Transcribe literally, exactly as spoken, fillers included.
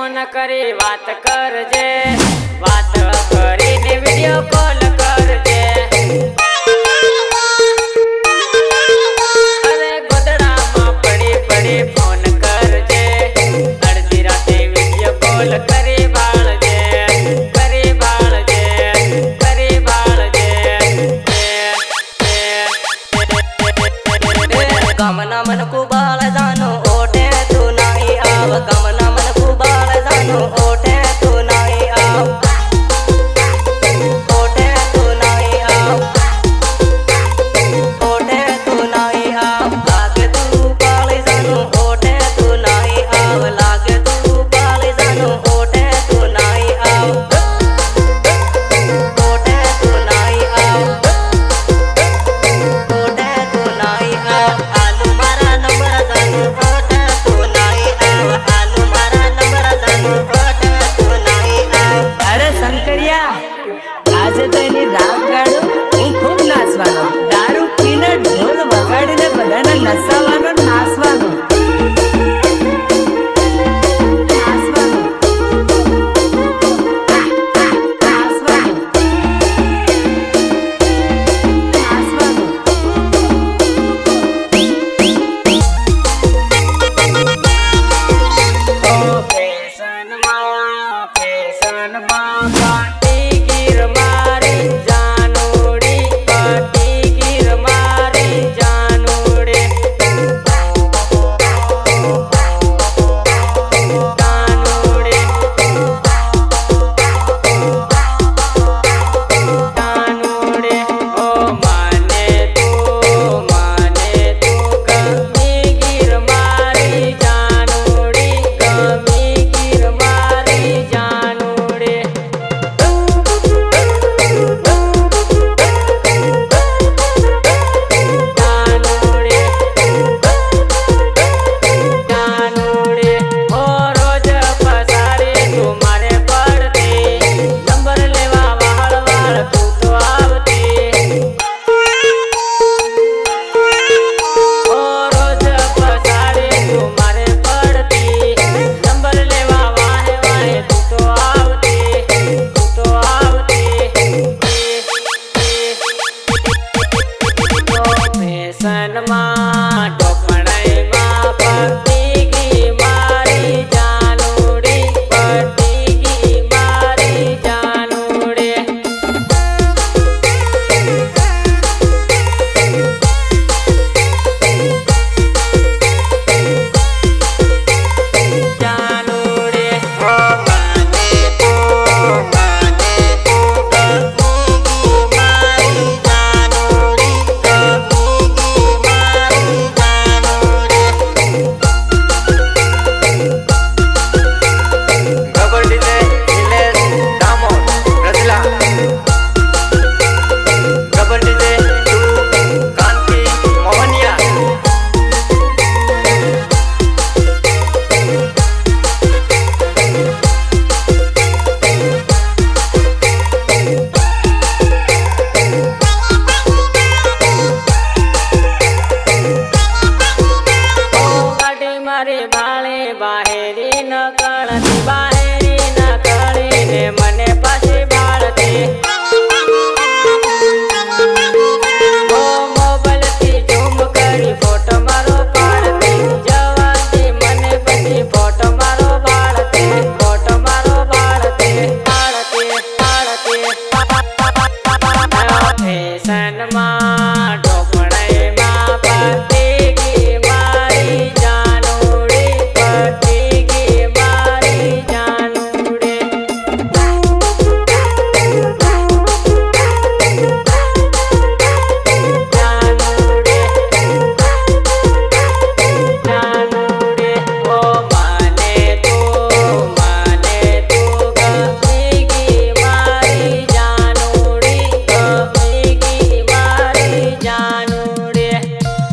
Phone करे बात करजे, बात करीने वीडियो कॉल करजे। अरे गोदड़ा में पड़ी पड़ी फोन करजे, अर्धी राते वीडियो कॉल करे बाळजे, करे बाळजे, करे बाळजे। गमना मन को बाळ जानो ओठे तू नाही आव, गमना मन को बाळ जानो ओठे तू नाही आव, ओठे तू नाही आव, ओठे तू नाही आव। लागे तू बाळ जानो ओठे तू नाही आव, लागे तू बाळ जानो ओठे तू नाही आव, ओठे तू नाही आव, ओठे तू नाही आव। आलू मारा नंबर जानो ओठे तू नाही आव, आलू मारा नंबर जानो ओठे तू नाही आव। अरे शंकरिया, आज तो एनी रात गाड़ो हूँ खूब नाचवानो, दारू पीने ढोल वगाड़ीने बधाने नसावानो नाचवानो, नाचवानो, नाचवानो, नाचवानो। ओ फैशन मां, फैशन मां पाटी गिर मारी जानोड़ी, पाटी गिर मारी जानोड़े, जानोड़े, जानोड़े। ओ माने तू, माने तू कमी गिर मारी जानोड़ी, कमी गिर मारी जानोड़े। जानोड़े, जानोड़े। ओ रोज पसारे तू मारे पड़ती, नंबर लेवा वाल वाल तू तो आवती। ओ रोज पसारे तू मारे पड़ती, नंबर लेवा वाहे वाहे तू तो आवती, तू तो आवती। फैशन मां टोपणाई मां पटी गी मारी जानोड़ी, पटी गी मारी जानोड़े। जानोड़े, ओ माने तू, माने तू कमी गी मारी जानोड़ी, कमी गी मारी जानोड़े। गबर डीजे नीलेश दामोद रजला, गबर डीजे टू कांति मोहनिया। ओ गाड़ी मारे भाले बाहेरी न कळती, बाहेरी न कळीने मने पास